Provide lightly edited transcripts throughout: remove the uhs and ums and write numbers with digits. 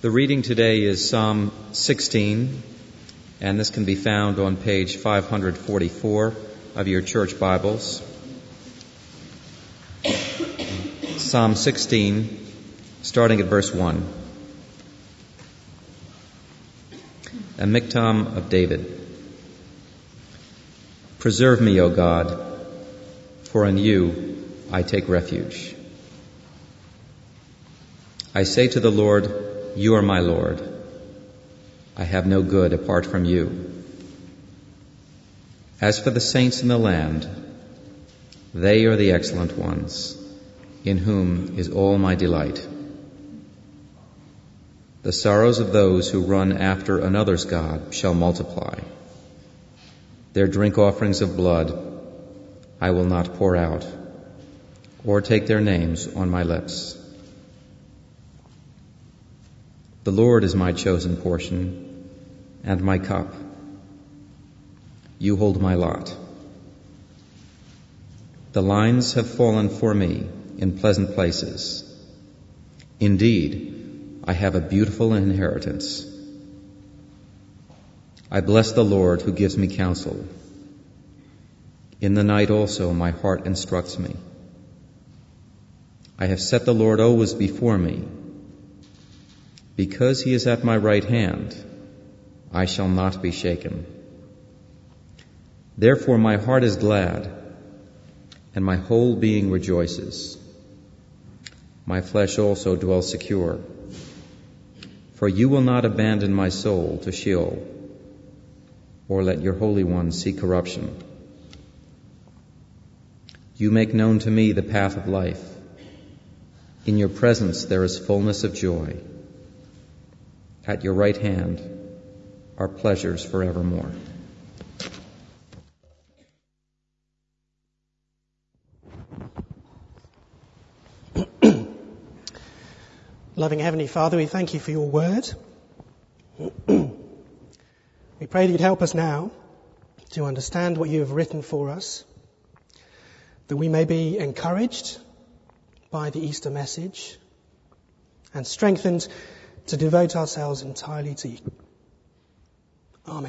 The reading today is Psalm 16, and this can be found on page 544 of your church Bibles. Psalm 16, starting at verse 1. A miktam of David. Preserve me, O God, for in you I take refuge. I say to the Lord, you are my Lord. I have no good apart from you. As for the saints in the land, they are the excellent ones, in whom is all my delight. The sorrows of those who run after another's God shall multiply. Their drink offerings of blood I will not pour out, or take their names on my lips. The Lord is my chosen portion and my cup. You hold my lot. The lines have fallen for me in pleasant places. Indeed, I have a beautiful inheritance. I bless the Lord who gives me counsel. In the night also my heart instructs me. I have set the Lord always before me. Because he is at my right hand, I shall not be shaken. Therefore my heart is glad, and my whole being rejoices. My flesh also dwells secure, for you will not abandon my soul to Sheol, or let your Holy One see corruption. You make known to me the path of life. In your presence there is fullness of joy. At your right hand are pleasures forevermore. Loving Heavenly Father, we thank you for your word. We pray that you'd help us now to understand what you have written for us, that we may be encouraged by the Easter message and strengthened to devote ourselves entirely to you. Amen.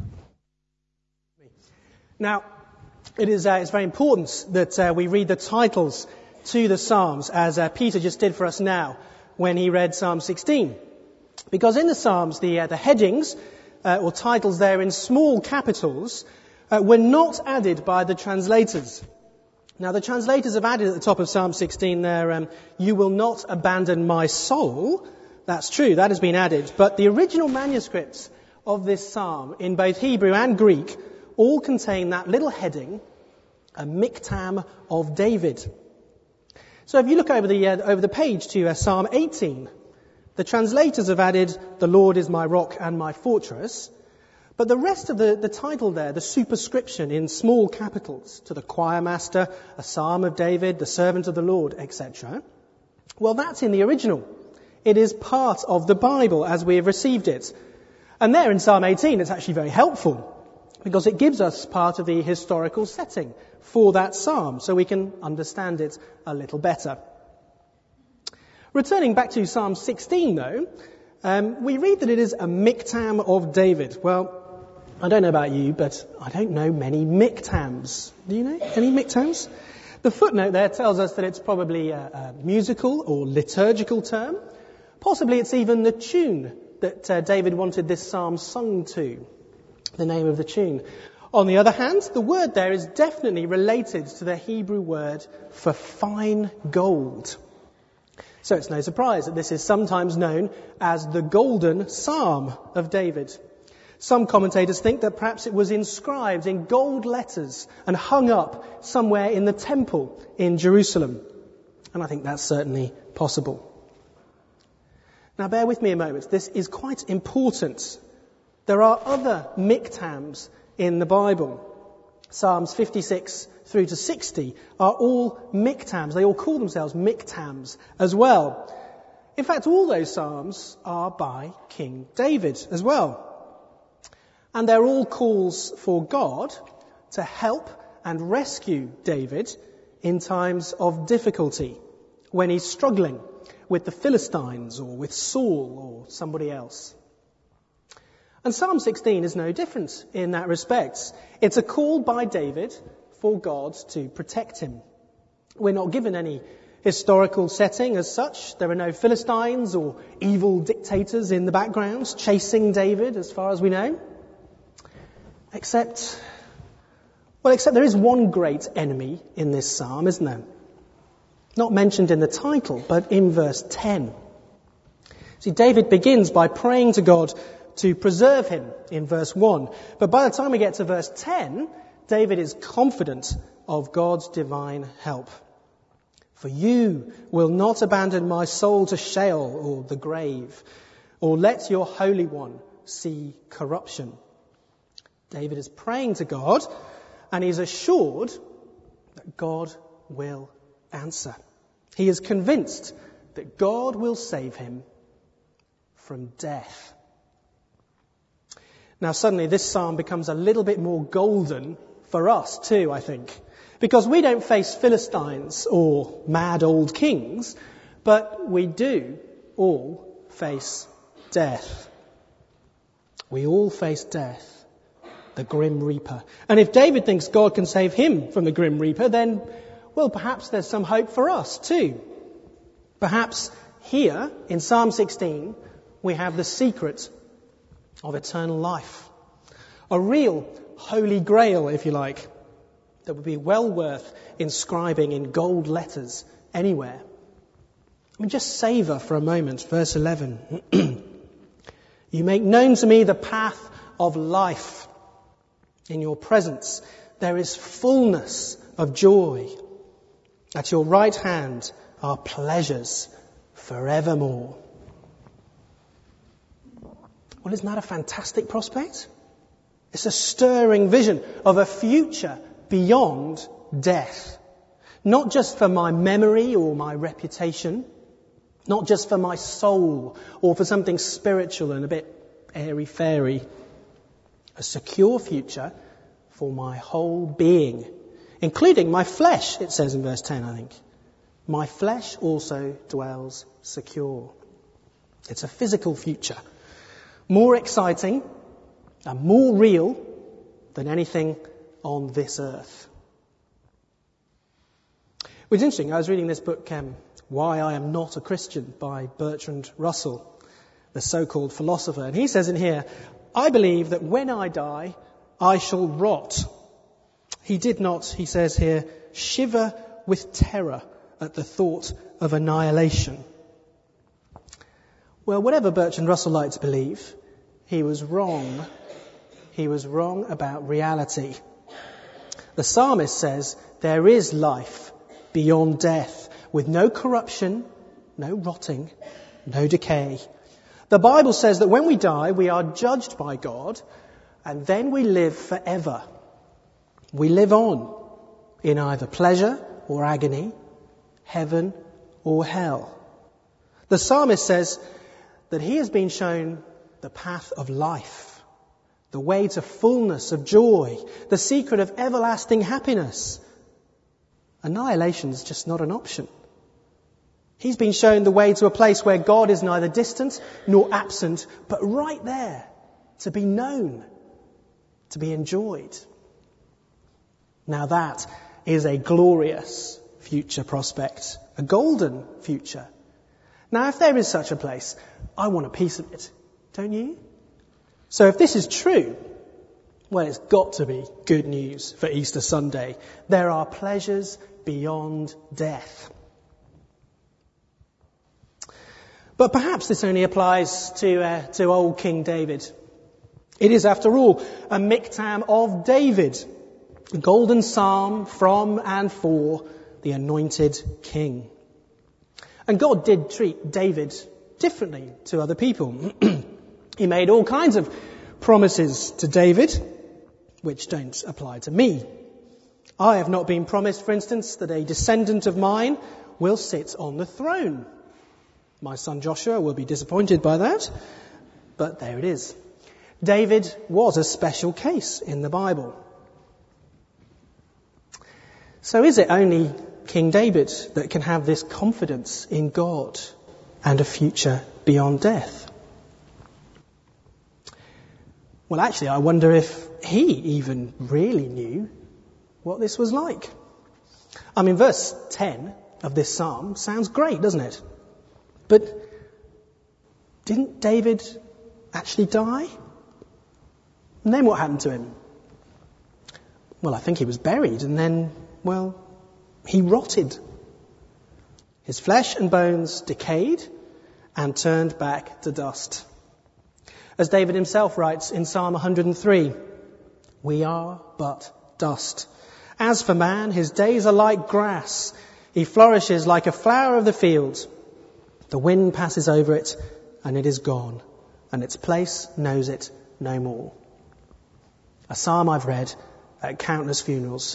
Now, it's very important that we read the titles to the Psalms, as Peter just did for us now when he read Psalm 16. Because in the Psalms, the headings or titles there in small capitals were not added by the translators. Now, the translators have added at the top of Psalm 16 there, you will not abandon my soul. That's true, that has been added. But the original manuscripts of this psalm, in both Hebrew and Greek, all contain that little heading, a miktam of David. So if you look over the page to Psalm 18, the translators have added, the Lord is my rock and my fortress. But the rest of the title there, the superscription in small capitals, to the choir master, a psalm of David, the servant of the Lord, etc. Well, that's in the original. It is part of the Bible as we have received it. And there in Psalm 18, it's actually very helpful because it gives us part of the historical setting for that psalm so we can understand it a little better. Returning back to Psalm 16, though, we read that it is a miktam of David. Well, I don't know about you, but I don't know many miktams. Do you know any miktams? The footnote there tells us that it's probably a musical or liturgical term. Possibly it's even the tune that David wanted this psalm sung to, the name of the tune. On the other hand, the word there is definitely related to the Hebrew word for fine gold. So it's no surprise that this is sometimes known as the Golden Psalm of David. Some commentators think that perhaps it was inscribed in gold letters and hung up somewhere in the temple in Jerusalem. And I think that's certainly possible. Now bear with me a moment. This is quite important. There are other miktams in the Bible. Psalms 56 through to 60 are all miktams. They all call themselves miktams as well. In fact, all those psalms are by King David as well. And they're all calls for God to help and rescue David in times of difficulty, when he's struggling with the Philistines or with Saul or somebody else. And Psalm 16 is no different in that respect. It's a call by David for God to protect him. We're not given any historical setting as such. There are no Philistines or evil dictators in the background chasing David as far as we know. Except there is one great enemy in this psalm, isn't there? Not mentioned in the title, but in verse 10. See, David begins by praying to God to preserve him in verse 1. But by the time we get to verse 10, David is confident of God's divine help. For you will not abandon my soul to Sheol or the grave, or let your Holy One see corruption. David is praying to God, and he's assured that God will answer. He is convinced that God will save him from death. Now suddenly this psalm becomes a little bit more golden for us too, I think. Because we don't face Philistines or mad old kings, but we do all face death. We all face death. The grim reaper. And if David thinks God can save him from the grim reaper, then, well, perhaps there's some hope for us too. Perhaps here in Psalm 16 we have the secret of eternal life. A real holy grail, if you like, that would be well worth inscribing in gold letters anywhere. I mean, just savour for a moment verse 11. You make known to me the path of life. In your presence there is fullness of joy. At your right hand are pleasures forevermore. Well, isn't that a fantastic prospect? It's a stirring vision of a future beyond death. Not just for my memory or my reputation. Not just for my soul or for something spiritual and a bit airy-fairy. A secure future for my whole being, including my flesh, it says in verse 10, I think. My flesh also dwells secure. It's a physical future, more exciting and more real than anything on this earth. It was interesting, I was reading this book, Why I Am Not a Christian, by Bertrand Russell, the so-called philosopher. And he says in here, I believe that when I die, I shall rot. He did not, he says here, shiver with terror at the thought of annihilation. Well, whatever Bertrand Russell liked to believe, he was wrong. He was wrong about reality. The psalmist says there is life beyond death, with no corruption, no rotting, no decay. The Bible says that when we die, we are judged by God, and then we live forever. We live on in either pleasure or agony, heaven or hell. The psalmist says that he has been shown the path of life, the way to fullness of joy, the secret of everlasting happiness. Annihilation is just not an option. He's been shown the way to a place where God is neither distant nor absent, but right there, to be known, to be enjoyed. Now that is a glorious future prospect, a golden future. Now if there is such a place, I want a piece of it, don't you? So if this is true, well, it's got to be good news for Easter Sunday. There are pleasures beyond death. But perhaps this only applies to old King David. It is, after all, a miktam of David, a golden psalm from and for the anointed king. And God did treat David differently to other people. He made all kinds of promises to David, which don't apply to me. I have not been promised, for instance, that a descendant of mine will sit on the throne. My son Joshua will be disappointed by that, but there it is. David was a special case in the Bible. So is it only King David that can have this confidence in God and a future beyond death? Well, actually, I wonder if he even really knew what this was like. I mean, verse 10 of this psalm sounds great, doesn't it? But didn't David actually die? And then what happened to him? Well, I think he was buried, and then, well, he rotted. His flesh and bones decayed and turned back to dust. As David himself writes in Psalm 103, "We are but dust. As for man, his days are like grass. He flourishes like a flower of the field. The wind passes over it, and it is gone, and its place knows it no more." A psalm I've read at countless funerals.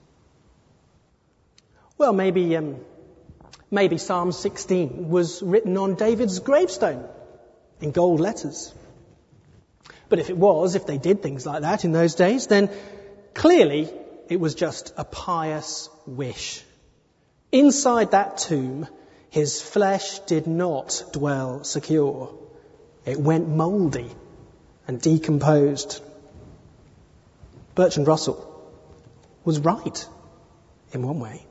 Well, maybe Psalm 16 was written on David's gravestone in gold letters. But if they did things like that in those days, then clearly it was just a pious wish. Inside that tomb, his flesh did not dwell secure. It went mouldy and decomposed. Bertrand Russell was right in one way.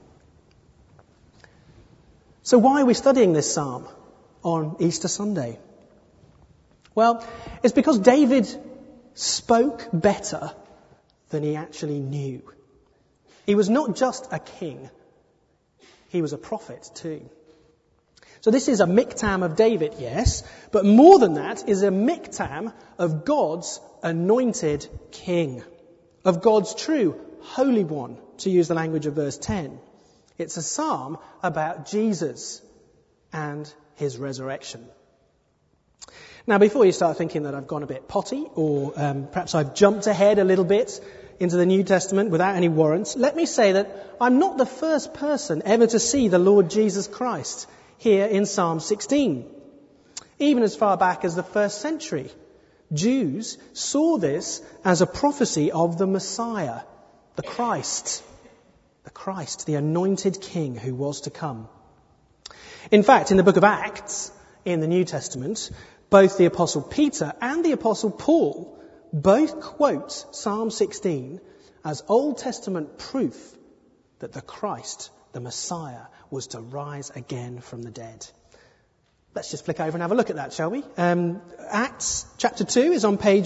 So why are we studying this psalm on Easter Sunday? Well, it's because David spoke better than he actually knew. He was not just a king, he was a prophet too. So this is a miktam of David, yes, but more than that is a miktam of God's anointed king, of God's true Holy One, to use the language of verse 10. It's a psalm about Jesus and his resurrection. Now, before you start thinking that I've gone a bit potty, or perhaps I've jumped ahead a little bit into the New Testament without any warrants, let me say that I'm not the first person ever to see the Lord Jesus Christ here in Psalm 16. Even as far back as the 1st century, Jews saw this as a prophecy of the Messiah, the Christ, the anointed king who was to come. In fact, in the book of Acts, in the New Testament, both the Apostle Peter and the Apostle Paul both quote Psalm 16 as Old Testament proof that the Christ, the Messiah, was to rise again from the dead. Let's just flick over and have a look at that, shall we? Acts chapter 2 is on page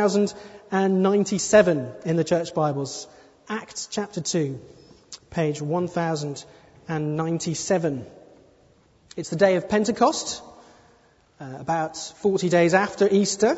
1097 in the Church Bibles. Acts chapter 2, page 1097. It's the day of Pentecost, about 40 days after Easter.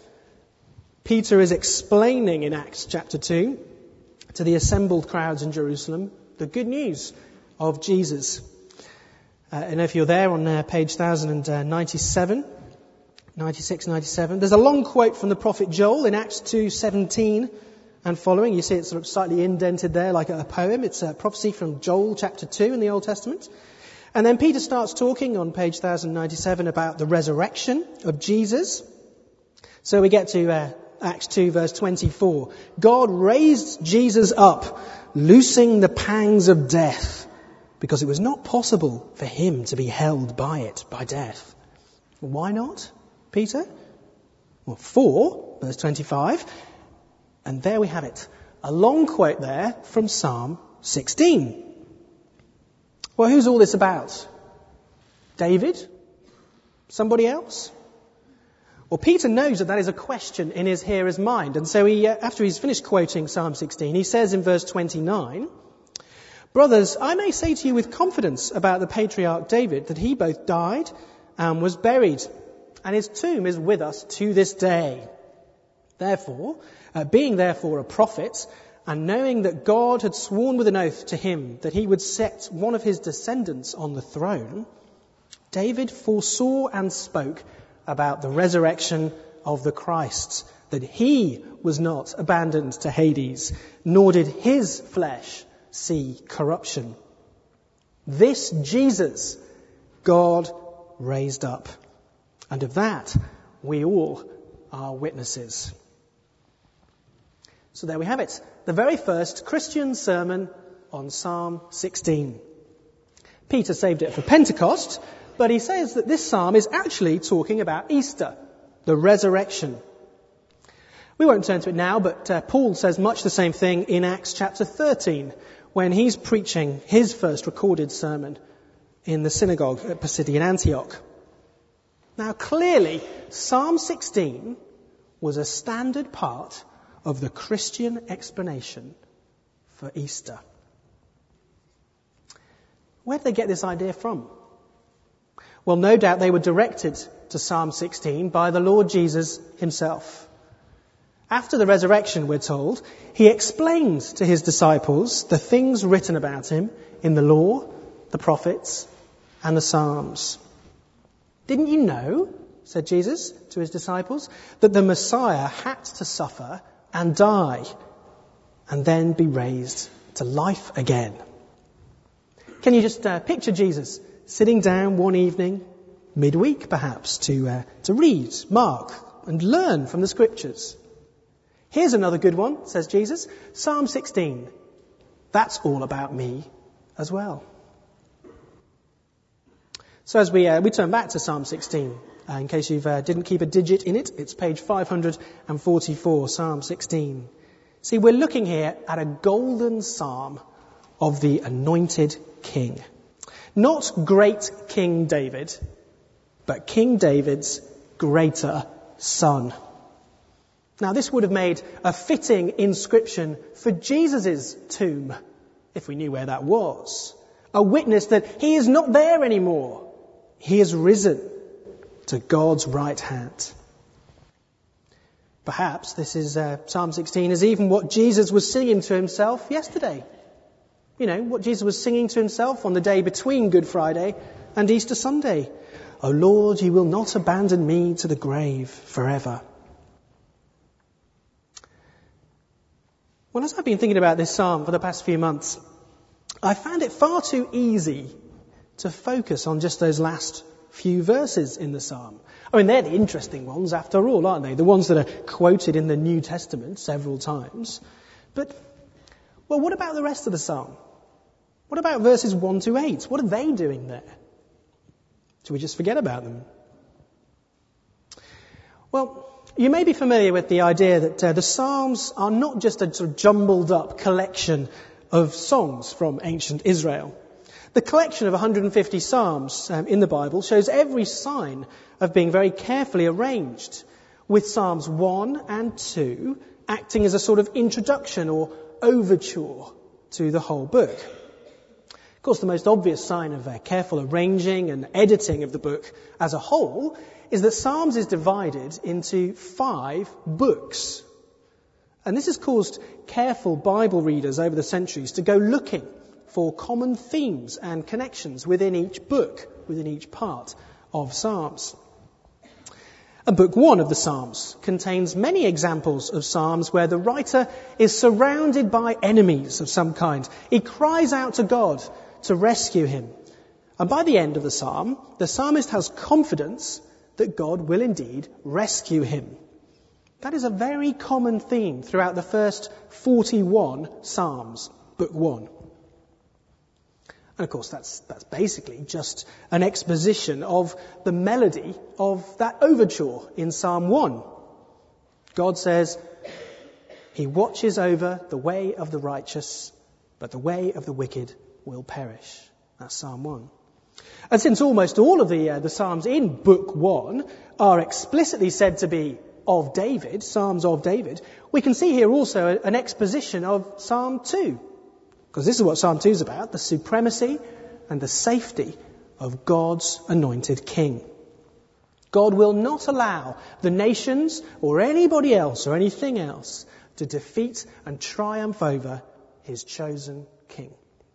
Peter is explaining in Acts chapter 2 to the assembled crowds in Jerusalem the good news of Jesus. And if you're there on page 1097, 96, 97, there's a long quote from the prophet Joel in Acts 2:17 and following. You see it's sort of slightly indented there like a poem. It's a prophecy from Joel chapter 2 in the Old Testament. And then Peter starts talking on page 1097 about the resurrection of Jesus. So we get to Acts 2 verse 24. God raised Jesus up, loosing the pangs of death, because it was not possible for him to be held by death. Why not, Peter? Well, 4, verse 25. And there we have it. A long quote there from Psalm 16. Well, who's all this about? David? Somebody else? Well, Peter knows that is a question in his hearer's mind. And so he, after he's finished quoting Psalm 16, he says in verse 29, "Brothers, I may say to you with confidence about the patriarch David that he both died and was buried, and his tomb is with us to this day. Therefore, being therefore a prophet, and knowing that God had sworn with an oath to him that he would set one of his descendants on the throne, David foresaw and spoke about the resurrection of the Christ, that he was not abandoned to Hades, nor did his flesh see corruption. This Jesus God raised up, and of that we all are witnesses." So there we have it. The very first Christian sermon on Psalm 16. Peter saved it for Pentecost, but he says that this psalm is actually talking about Easter, the resurrection. We won't turn to it now, but Paul says much the same thing in Acts chapter 13, when he's preaching his first recorded sermon in the synagogue at Pisidian Antioch. Now clearly, Psalm 16 was a standard part of the Christian explanation for Easter. Where did they get this idea from? Well, no doubt they were directed to Psalm 16 by the Lord Jesus himself. After the resurrection, we're told, he explained to his disciples the things written about him in the law, the prophets, and the Psalms. Didn't you know, said Jesus to his disciples, that the Messiah had to suffer and die and then be raised to life again? Can you just picture Jesus sitting down one evening, midweek perhaps, to read, mark, and learn from the Scriptures? Here's another good one, says Jesus, Psalm 16. That's all about me as well. So as we turn back to Psalm 16, in case you didn't keep a digit in it, it's page 544, Psalm 16. See, we're looking here at a golden psalm of the anointed king. Not great King David, but King David's greater son. Now, this would have made a fitting inscription for Jesus' tomb, if we knew where that was. A witness that he is not there anymore. He is risen to God's right hand. Perhaps this is Psalm 16 is even what Jesus was singing to himself yesterday. You know, what Jesus was singing to himself on the day between Good Friday and Easter Sunday. O Lord, you will not abandon me to the grave forever. Well, as I've been thinking about this psalm for the past few months, I found it far too easy to focus on just those last few verses in the psalm. I mean, they're the interesting ones after all, aren't they? The ones that are quoted in the New Testament several times. But, well, what about the rest of the psalm? What about verses 1 to 8? What are they doing there? Should we just forget about them? Well, you may be familiar with the idea that the Psalms are not just a sort of jumbled up collection of songs from ancient Israel. The collection of 150 Psalms in the Bible shows every sign of being very carefully arranged, with Psalms 1 and 2 acting as a sort of introduction or overture to the whole book. Of course, the most obvious sign of careful arranging and editing of the book as a whole is that Psalms is divided into 5 books. And this has caused careful Bible readers over the centuries to go looking for common themes and connections within each book, within each part of Psalms. And Book 1 of the Psalms contains many examples of Psalms where the writer is surrounded by enemies of some kind. He cries out to God to rescue him. And by the end of the psalm, the psalmist has confidence that God will indeed rescue him. That is a very common theme throughout the first 41 Psalms, Book 1. And of course, that's basically just an exposition of the melody of that overture in Psalm 1. God says, He watches over the way of the righteous, but the way of the wicked will perish. That's Psalm 1. And since almost all of the Psalms in Book 1 are explicitly said to be of David, Psalms of David, we can see here also an exposition of Psalm 2. Because this is what Psalm 2 is about, the supremacy and the safety of God's anointed king. God will not allow the nations or anybody else or anything else to defeat and triumph over his chosen king.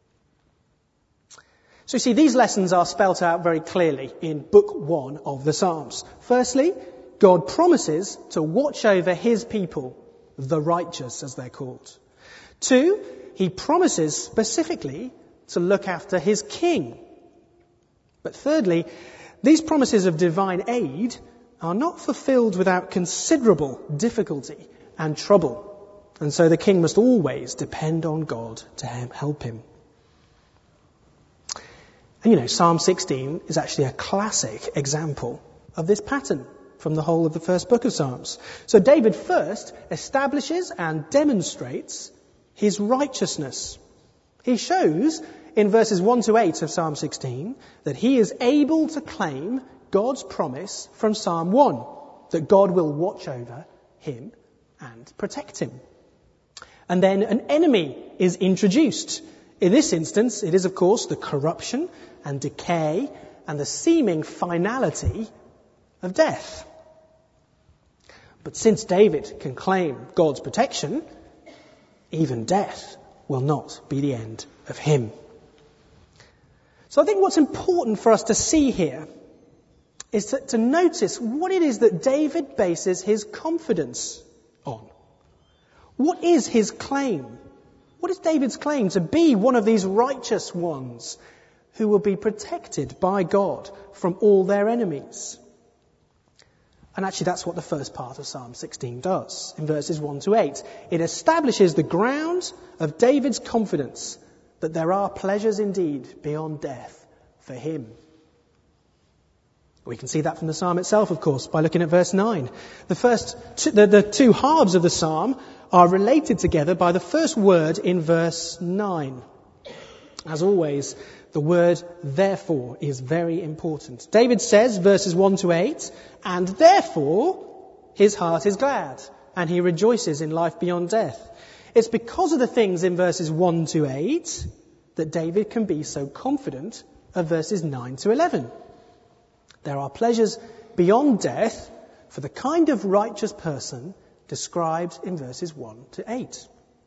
So you see, these lessons are spelt out very clearly in Book 1 of the Psalms. Firstly, God promises to watch over his people, the righteous as they're called. 2, he promises specifically to look after his king. But thirdly, these promises of divine aid are not fulfilled without considerable difficulty and trouble. And so the king must always depend on God to help him. And Psalm 16 is actually a classic example of this pattern from the whole of the first book of Psalms. So David first establishes and demonstrates his righteousness. He shows in verses 1 to 8 of Psalm 16 that he is able to claim God's promise from Psalm 1, that God will watch over him and protect him. And then an enemy is introduced. In this instance, it is, of course, the corruption and decay and the seeming finality of death. But since David can claim God's protection, even death will not be the end of him. So I think what's important for us to see here is to notice what it is that David bases his confidence on. What is his claim? What is David's claim to be one of these righteous ones who will be protected by God from all their enemies? And actually that's what the first part of Psalm 16 does in verses 1 to 8. It establishes the ground of David's confidence that there are pleasures indeed beyond death for him. We can see that from the psalm itself, of course, by looking at verse 9. The two halves of the psalm are related together by the first word in verse 9. As always, the word therefore is very important. David says, verses 1 to 8, and therefore his heart is glad, and he rejoices in life beyond death. It's because of the things in verses 1 to 8 that David can be so confident of verses 9 to 11. There are pleasures beyond death for the kind of righteous person described in verses 1 to 8.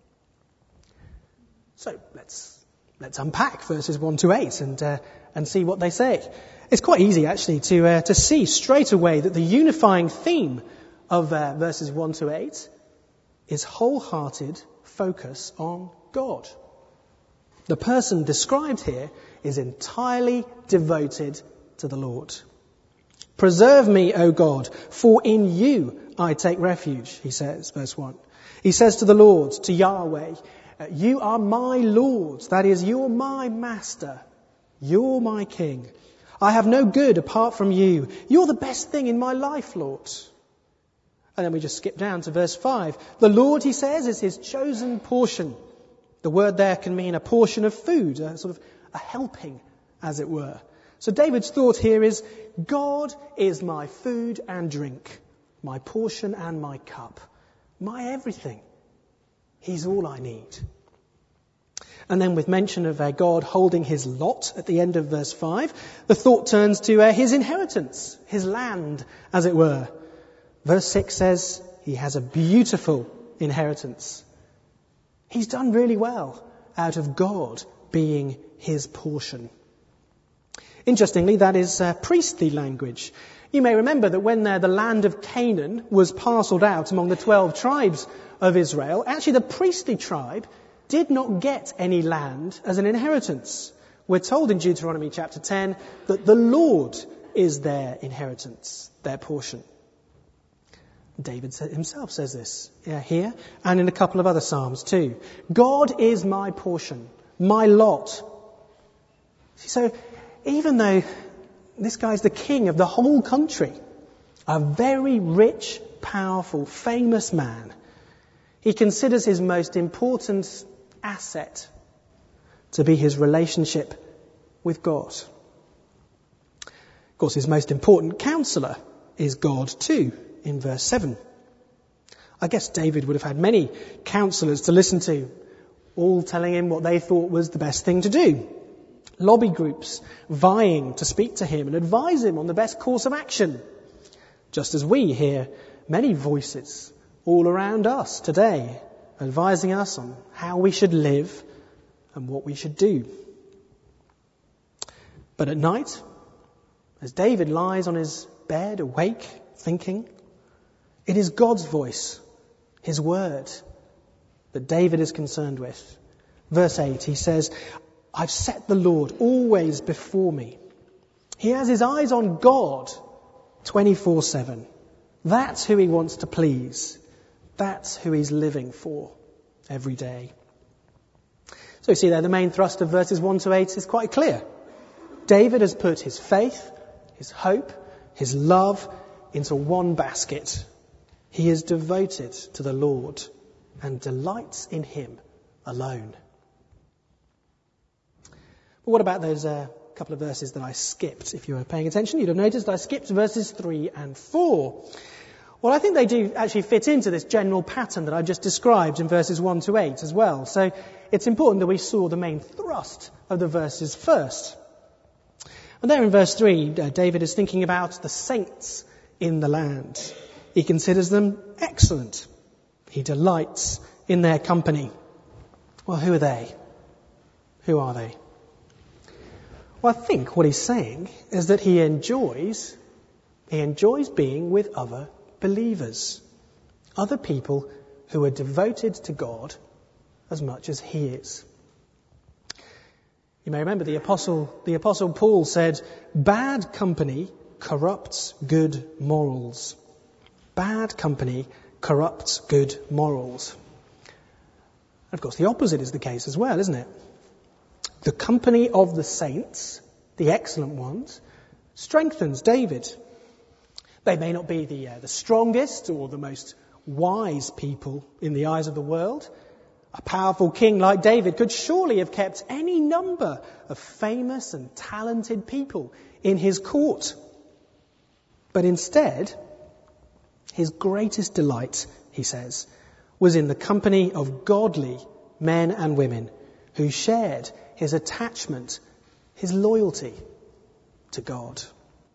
So let's unpack verses 1 to 8 and see what they say. It's quite easy actually to see straight away that the unifying theme of verses 1 to 8 is wholehearted focus on God. The person described here is entirely devoted to the Lord. Preserve me, O God, for in you I take refuge, he says, verse 1. He says to the Lord, to Yahweh, you are my Lord, that is, you're my master, you're my king. I have no good apart from you. You're the best thing in my life, Lord. And then we just skip down to verse 5. The Lord, he says, is his chosen portion. The word there can mean a portion of food, a sort of a helping, as it were. So David's thought here is, God is my food and drink, my portion and my cup, my everything. He's all I need. And then with mention of God holding his lot at the end of verse 5, the thought turns to his inheritance, his land, as it were. Verse 6 says he has a beautiful inheritance. He's done really well out of God being his portion. Interestingly, that is priestly language. You may remember that when the land of Canaan was parcelled out among the 12 tribes of Israel, actually the priestly tribe did not get any land as an inheritance. We're told in Deuteronomy chapter 10 that the Lord is their inheritance, their portion. David himself says this here and in a couple of other psalms too. God is my portion, my lot. So even though this guy's the king of the whole country, a very rich, powerful, famous man, he considers his most important asset to be his relationship with God. Of course, his most important counselor is God too, in verse 7. I guess David would have had many counselors to listen to, all telling him what they thought was the best thing to do. Lobby groups vying to speak to him and advise him on the best course of action. Just as we hear many voices all around us today, advising us on how we should live and what we should do. But at night, as David lies on his bed, awake, thinking, it is God's voice, his word, that David is concerned with. Verse 8, he says, I've set the Lord always before me. He has his eyes on God 24/7. That's who he wants to please. That's who he's living for every day. So you see there, the main thrust of verses 1 to 8 is quite clear. David has put his faith, his hope, his love into one basket. He is devoted to the Lord and delights in him alone. But what about those couple of verses that I skipped? If you were paying attention, you'd have noticed I skipped verses 3 and 4. Well, I think they do actually fit into this general pattern that I've just described in verses 1 to 8 as well. So it's important that we saw the main thrust of the verses first. And there in verse 3, David is thinking about the saints in the land. He considers them excellent. He delights in their company. Well, who are they? Who are they? Well, I think what he's saying is that he enjoys being with other believers, other people who are devoted to God as much as he is. You may remember the Apostle Paul said, "Bad company corrupts good morals." Bad company corrupts good morals. And of course, the opposite is the case as well, isn't it? The company of the saints, the excellent ones, strengthens David. They may not be the strongest or the most wise people in the eyes of the world. A powerful king like David could surely have kept any number of famous and talented people in his court. But instead, his greatest delight, he says, was in the company of godly men and women who shared his attachment, his loyalty to God.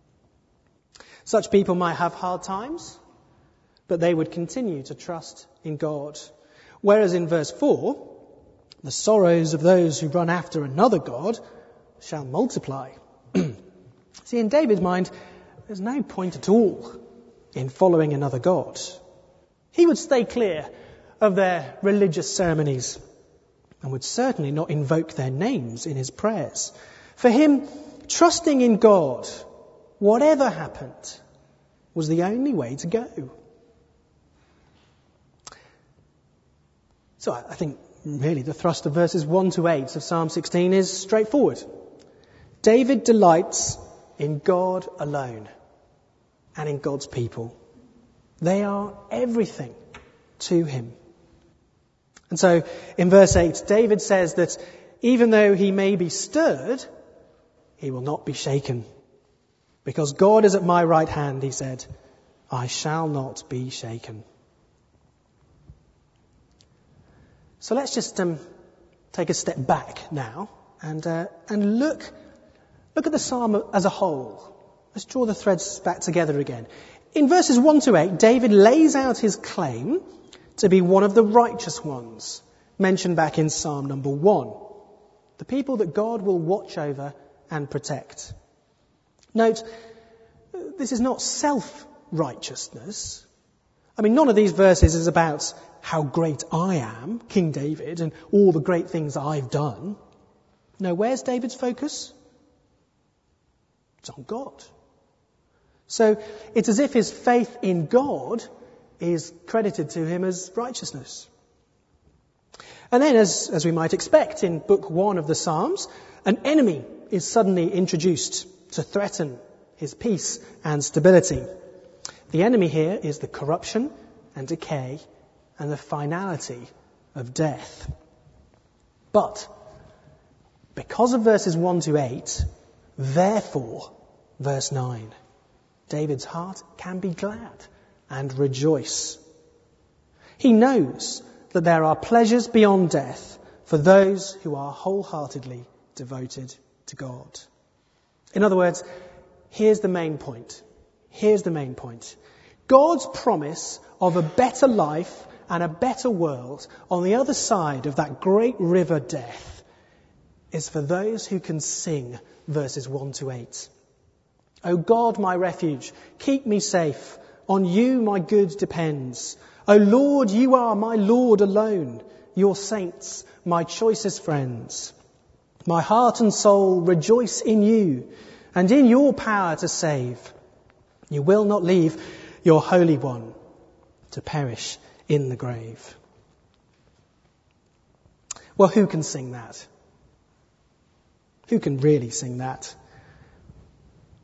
Such people might have hard times, but they would continue to trust in God. Whereas in verse 4, the sorrows of those who run after another god shall multiply. See, in David's mind, there's no point at all in following another god. He would stay clear of their religious ceremonies and would certainly not invoke their names in his prayers. For him, trusting in God, whatever happened, was the only way to go. So I think really the thrust of verses 1 to 8 of Psalm 16 is straightforward. David delights in God alone and in God's people. They are everything to him. And so in verse 8, David says that even though he may be stirred, he will not be shaken. Because God is at my right hand, he said, I shall not be shaken. So let's just take a step back now and look at the psalm as a whole. Let's draw the threads back together again. In verses 1 to 8, David lays out his claim to be one of the righteous ones mentioned back in Psalm number 1. The people that God will watch over and protect. Note, this is not self-righteousness. I mean, none of these verses is about how great I am, King David, and all the great things I've done. No, where's David's focus? It's on God. So it's as if his faith in God is credited to him as righteousness. And then, as we might expect in Book 1 of the Psalms, an enemy is suddenly introduced to threaten his peace and stability. The enemy here is the corruption and decay and the finality of death. But because of verses 1 to 8, therefore, verse 9, David's heart can be glad and rejoice. He knows that there are pleasures beyond death for those who are wholeheartedly devoted to God. In other words, here's the main point. Here's the main point. God's promise of a better life and a better world on the other side of that great river death is for those who can sing verses 1 to 8. O God, my refuge, keep me safe. On you my good depends. O Lord, you are my Lord alone. Your saints, my choicest friends. My heart and soul rejoice in you and in your power to save. You will not leave your Holy One to perish in the grave. Well, who can sing that? Who can really sing that?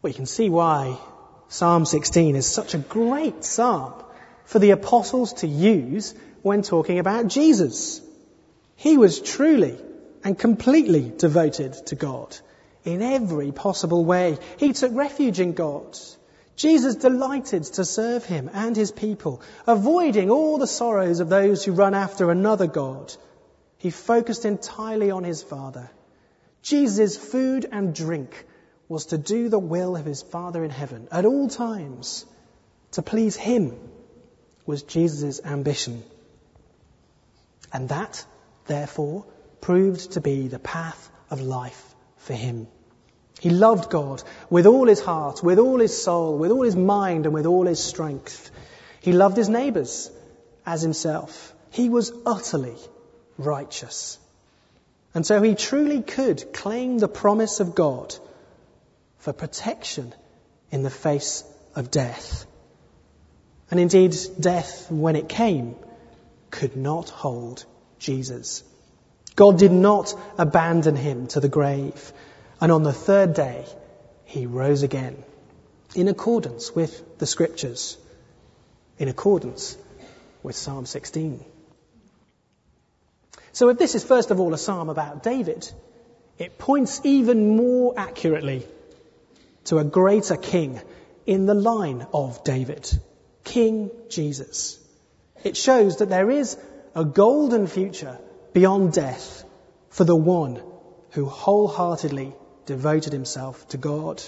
Well, you can see why Psalm 16 is such a great psalm for the apostles to use when talking about Jesus. He was truly and completely devoted to God in every possible way. He took refuge in God. Jesus delighted to serve him and his people, avoiding all the sorrows of those who run after another god. He focused entirely on his Father. Jesus' food and drink was to do the will of his Father in heaven at all times. To please him was Jesus' ambition. And that, therefore, proved to be the path of life for him. He loved God with all his heart, with all his soul, with all his mind, and with all his strength. He loved his neighbours as himself. He was utterly righteous. And so he truly could claim the promise of God for protection in the face of death. And indeed, death, when it came, could not hold Jesus. God did not abandon him to the grave. And on the third day, he rose again, in accordance with the Scriptures, in accordance with Psalm 16. So if this is first of all a psalm about David, it points even more accurately to a greater king in the line of David, King Jesus. It shows that there is a golden future beyond death for the one who wholeheartedly devoted himself to God.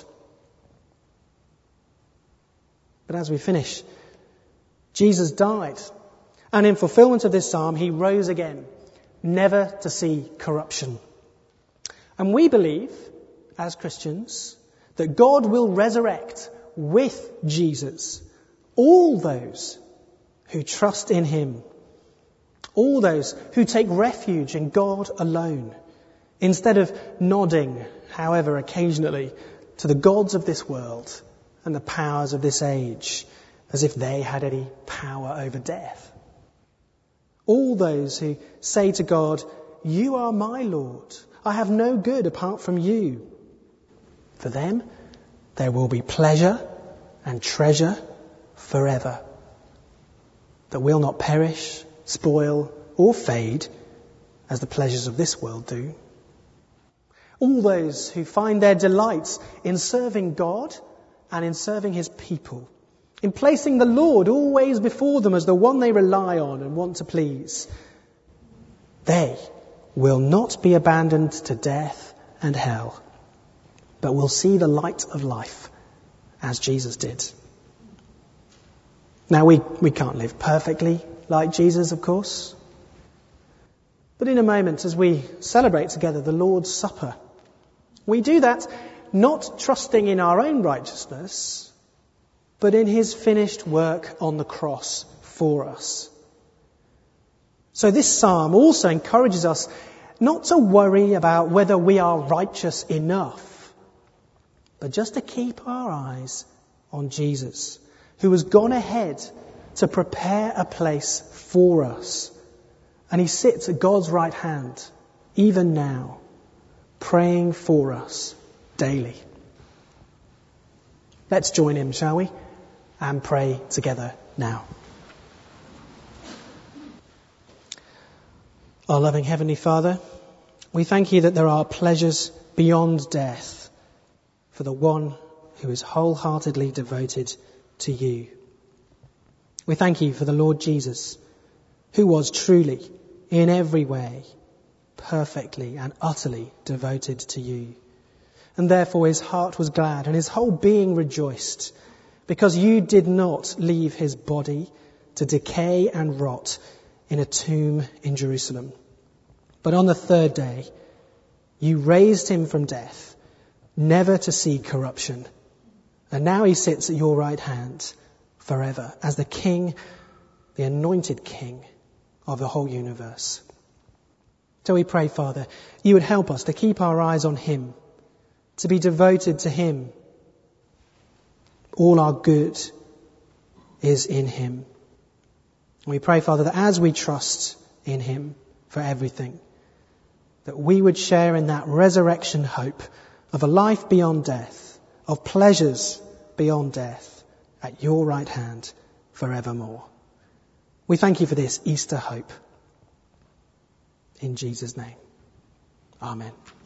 But as we finish, Jesus died, and in fulfillment of this psalm, he rose again, never to see corruption. And we believe, as Christians, that God will resurrect with Jesus all those who trust in him, all those who take refuge in God alone, instead of nodding, however occasionally, to the gods of this world and the powers of this age, as if they had any power over death. All those who say to God, "You are my Lord. I have no good apart from you." For them, there will be pleasure and treasure forever that will not perish, spoil, or fade as the pleasures of this world do. All those who find their delights in serving God and in serving his people, in placing the Lord always before them as the one they rely on and want to please, they will not be abandoned to death and hell, but will see the light of life as Jesus did. Now, we can't live perfectly like Jesus, of course. But in a moment, as we celebrate together the Lord's Supper, we do that not trusting in our own righteousness, but in his finished work on the cross for us. So this psalm also encourages us not to worry about whether we are righteous enough, but just to keep our eyes on Jesus, who has gone ahead to prepare a place for us. And he sits at God's right hand, even now, praying for us daily. Let's join him, shall we? And pray together now. Our loving Heavenly Father, we thank you that there are pleasures beyond death for the one who is wholeheartedly devoted to you. We thank you for the Lord Jesus, who was truly, in every way, perfectly and utterly devoted to you. And therefore his heart was glad and his whole being rejoiced, because you did not leave his body to decay and rot in a tomb in Jerusalem. But on the third day, you raised him from death, never to see corruption. And now he sits at your right hand forever as the King, the anointed King of the whole universe. So we pray, Father, you would help us to keep our eyes on him, to be devoted to him. All our good is in him. And we pray, Father, that as we trust in him for everything, that we would share in that resurrection hope of a life beyond death, of pleasures beyond death at your right hand forevermore. We thank you for this Easter hope. In Jesus' name. Amen.